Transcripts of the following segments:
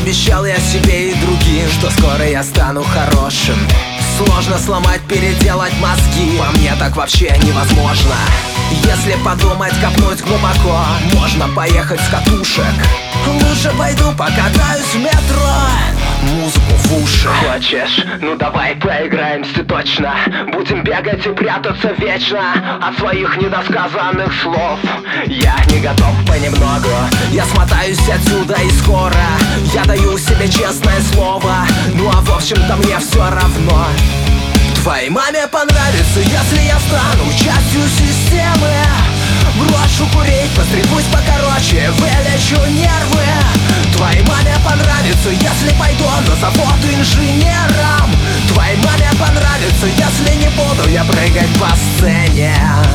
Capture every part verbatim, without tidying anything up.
Обещал я себе и другим, что скоро я стану хорошим. Сложно сломать, переделать мозги, по мне так вообще невозможно. Если подумать, копнуть глубоко, можно поехать с катушек. Лучше пойду покатаюсь в метро, музыку в уши. Хочешь? Ну давай поиграемся точно. Будем бегать и прятаться вечно от своих недосказанных слов. Я не готов понемногу. Я смотаюсь отсюда и скоро. Я даю себе честное слово. Ну а в общем-то мне все равно. Твоей маме понравится, если я стану частью системы. Брошу курить, постригусь покороче, вылечу нервы. Твоей маме понравится, если пойду на завод инженером. Твоей маме понравится, если не буду я прыгать по сцене.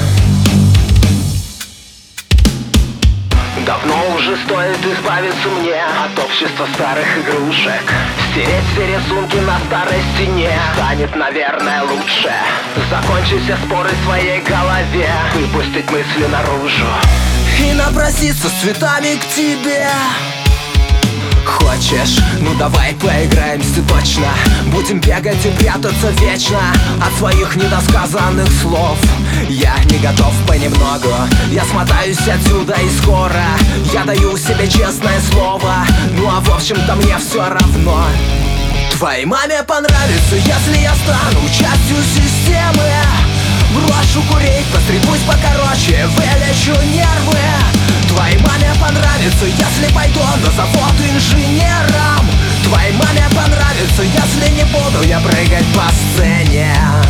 Давно уже стоит избавиться мне от общества старых игрушек. Стереть все рисунки на старой стене станет, наверное, лучше. Закончить все споры в своей голове, выпустить мысли наружу и напроситься с цветами к тебе. Хочешь? Ну давай поиграемся точно. Будем бегать и прятаться вечно от своих недосказанных слов. Я не готов понемногу. Я смотаюсь отсюда и скоро. Я даю себе честное слово. Ну а в общем-то мне все равно. Твоей маме понравится, если я стану частью системы. Брошу курить, постригусь покороче, вылечу нервы. Твоей маме понравится, если пойду на завод инженером. Твоей маме понравится, если не буду я прыгать по сцене.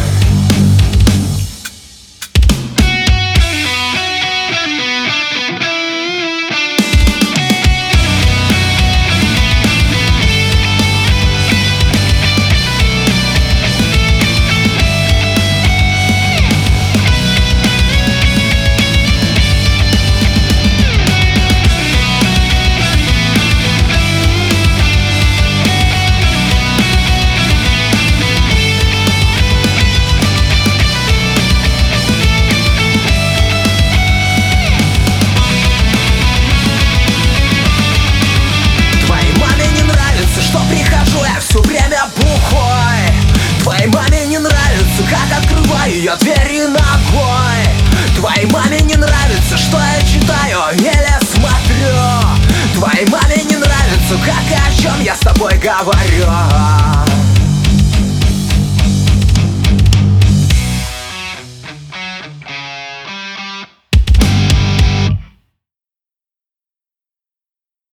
Все время бухой. Твоей маме не нравится, как открываю я двери ногой. Твоей маме не нравится, что я читаю или смотрю. Твоей маме не нравится, как и о чем я с тобой говорю.